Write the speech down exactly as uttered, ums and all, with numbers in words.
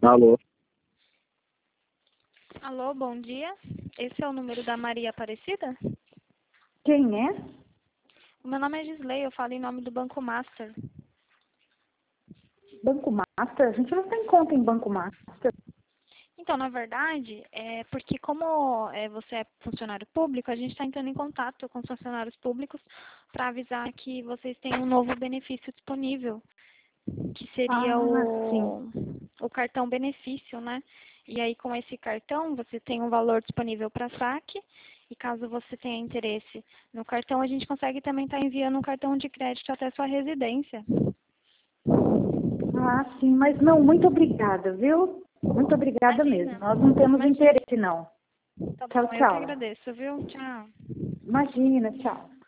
Alô? Alô, bom dia. Esse é o número da Maria Aparecida? Quem é? O meu nome é Gisley, eu falo em nome do Banco Master. Banco Master? A gente não tem conta em Banco Master. Então, na verdade, é porque como é, você é funcionário público, a gente está entrando em contato com os funcionários públicos para avisar que vocês têm um novo benefício disponível, que seria Ah, o, sim. o cartão benefício, né? E aí, com esse cartão, você tem um valor disponível para saque, e caso você tenha interesse no cartão, a gente consegue também estar enviando um cartão de crédito até sua residência. Ah, sim, mas não, muito obrigada, viu? Muito obrigada Imagina. mesmo. Nós não temos Imagina. interesse, não. Tá Tchau, bom, eu que tchau. agradeço, viu? Tchau. Imagina, tchau.